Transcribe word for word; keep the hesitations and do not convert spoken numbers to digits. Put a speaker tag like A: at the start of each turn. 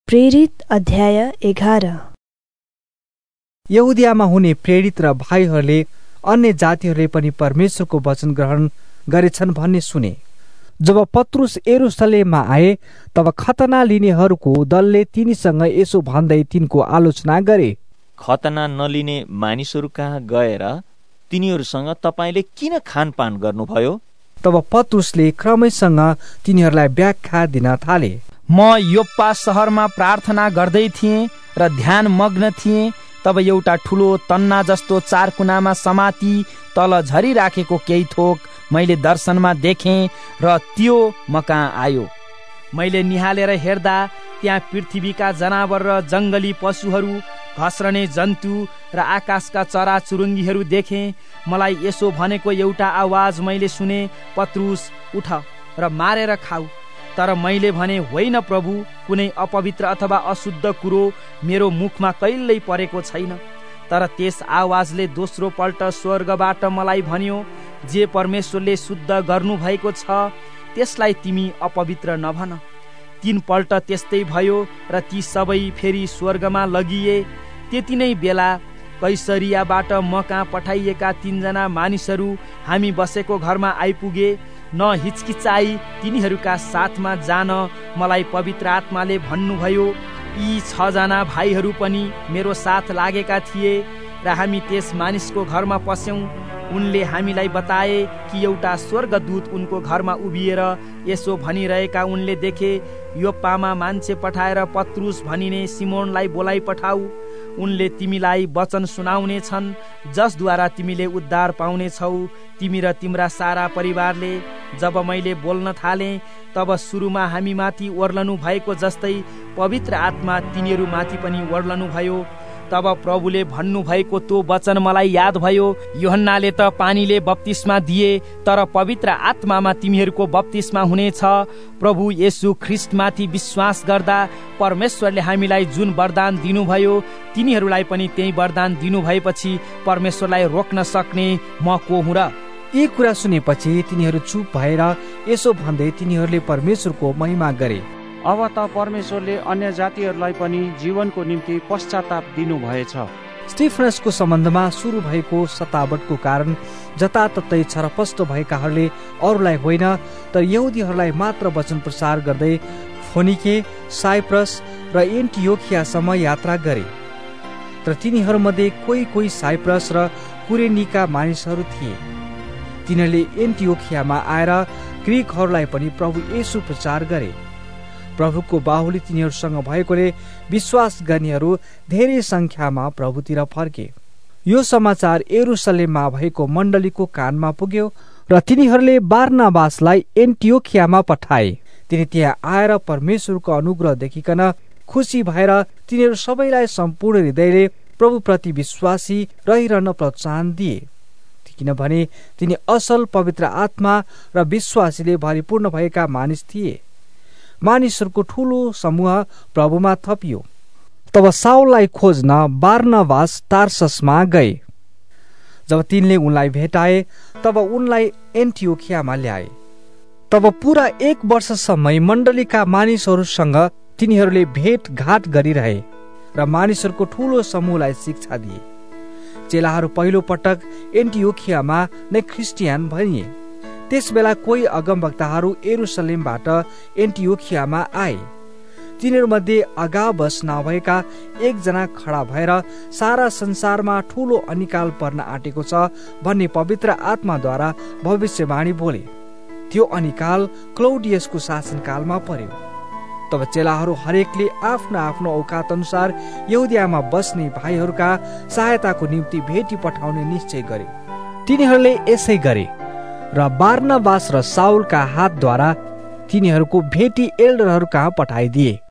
A: प्रेरित अध्याय एघार।
B: यहुदियामा हुने प्रेरित र भाइहरूले अन्य जातिहरूले पनि परमेश्वरको वचन ग्रहण गरेछन् भन्ने सुने। जब पत्रुस यरुशलेममा आए तब खतना लिनेहरूको दलले तिनीसँग यसो भन्दै तिनको आलोचना गरे।
C: खतना नलिने मानिसहरू कहाँ गएर तिनीहरूसँग तपाईले किन खानपान गर्नुभयो?
B: तब पत्रुसले क्रमैसँग तिनीहरूलाई व्याख्या दिन थाले।
D: म योप्पा शहरमा प्रार्थना गर्दै थिएँ र ध्यान मग्न थिएँ, तब एउटा ठुलो तन्ना जस्तो चार कुनामा समाती तल झरिराखेको केही थोक मैले दर्शनमा देखेँ र त्यो म कहाँ आयो। मैले निहालेर हेर्दा त्यहाँ पृथ्वीका जनावर र जङ्गली पशुहरू, घस्रने जन्तु र आकाशका चराचुरुङ्गीहरू देखेँ। मलाई यसो भनेको एउटा आवाज मैले सुने, पत्रुस उठ र मारेर खाऊ। तर मैले भने, होइन प्रभु, कुनै अपवित्र अथवा अशुद्ध कुरो मेरो मुखमा कहिल्यै परेको छैन। तर त्यस आवाजले दोस्रो पल्ट स्वर्गबाट मलाई भन्यो, जे परमेश्वरले शुद्ध गर्नु भएको छ त्यसलाई तिमी अपवित्र नभन। तीन पल्ट त्यस्तै भयो र ती सबै फेरि स्वर्गमा लगिए। त्यति नै बेला कैसरियाबाट म कहाँ पठाइएका तीनजना मानिसहरू हामी बसेको घरमा आइपुगे। न हिचकिचाई तिनीहरूका साथमा जान मलाई पवित्र आत्माले भन्नुभयो। यी छजना भाइहरू पनि मेरो साथ लागेका थिए र हामी त्यस मानिसको घरमा पस्यौं। उनले हामीलाई बताए कि एउटा स्वर्गदूत उनको घरमा उभिएर यसो भनिरहेका उनले देखे, योप्पामा मान्छे पठाएर पत्रुस भनिने सिमोनलाई बोलाइ पठाऊ। उनले तिमीलाई वचन सुनाउने छन् जसद्वारा तिमीले उद्धार पाउने छौ, तिमी र तिम्रा सारा परिवारले। जब मैले बोल्न थालेँ तब सुरुमा हामी माथि ओर्लनु भएको जस्तै पवित्र आत्मा तिनीहरू माथि पनि ओर्लनु भयो। तब प्रभुले भन्नु भएको त्यो वचन मलाई याद भयो, यूहन्नाले त पानीले बप्तिस्मा दिए, तर पवित्र आत्मामा तिमीहरूको बप्तिस्मा हुनेछ। प्रभु येशू ख्रिस्टमाथि विश्वास गर्दा परमेश्वरले हामीलाई जुन वरदान दिनुभयो तिनीहरूलाई पनि त्यही वरदान दिनु भएपछि परमेश्वरलाई रोक्न सक्ने म को हुँ र?
B: यी कुरा सुनेपछि तिनीहरू चुप भएर यसो भन्दै तिनीहरूले परमेश्वरको महिमा गरे।
E: अब त परमेश्वरले अन्य जातिहरूलाई पनि जीवनको निम्ति पश्चाताप दिनुभएछ।
B: स्टिफनसको सम्बन्धमा सुरु भएको सतावटको कारण जताततै छरपष्ट भएकाहरूले अरूलाई होइन तर यहुदीहरूलाई मात्र वचन प्रचार गर्दै फोनिके, साइप्रस र एन्टियोखियासम्म यात्रा गरे। तर तिनीहरूमध्ये कोही कोही साइप्रस र कुरेनीका मानिसहरू थिए। तिनीहरूले एन्टियोखियामा आएर ग्रीकहरूलाई पनि प्रभु येशू प्रचार गरे। प्रभुको बाहुली तिनीहरूसँग भएकोले विश्वास गर्नेहरू धेरै संख्यामा प्रभुतिर फर्के। यो समाचार यरुशलेममा भएको मण्डलीको कानमा पुग्यो र तिनीहरूले बारनाबासलाई एन्टियोखियामा पठाए। तिनी त्यहाँ आएर परमेश्वरको अनुग्रह देखिकन खुसी भएर तिनीहरू सबैलाई सम्पूर्ण हृदयले प्रभुप्रति विश्वासी रहिरहन प्रोत्साहन दिए, किनभने तिनी असल पवित्र आत्मा र विश्वासीले भरिपूर्ण भएका मानिस थिए। मानिसहरूको ठूलो समूह प्रभुमा थपियो। तब साउललाई खोज्न बारनाबास तार्ससमा गए। जब तिनले उनलाई भेटाए तब उनलाई एन्टियोखियामा ल्याए। तब पूरा एक वर्षसम्म मण्डलीका मानिसहरूसँग तिनीहरूले भेटघाट गरिरहे र मानिसहरूको ठूलो समूहलाई शिक्षा दिए। चेलाहरू पहिलो पटक एन्टियोखियामा नै ख्रिस्टियन भनिए। त्यस बेला कोही अगमवक्ताहरू यरुशलेमबाट एन्टियोखियामा आए। तिनीहरूमध्ये अगाबस नभएका एकजना खडा भएर सारा संसारमा ठूलो अनिकाल पर्न आँटेको छ भन्ने पवित्र आत्माद्वारा भविष्यवाणी बोले। त्यो अनिकाल क्लौडियसको शासनकालमा पर्यो। तब चेलाहरू हरेकले आफ्नो आफ्नो औकात अनुसार यहुदियामा बस्ने भाइहरूका सहायताको निम्ति भेटी पठाउने निश्चय गरे। तिनीहरूले यसै गरे र बारनाबास र साउलका हातद्वारा तिनीहरूको भेटी एल्डरहरू कहाँ पठाइदिए।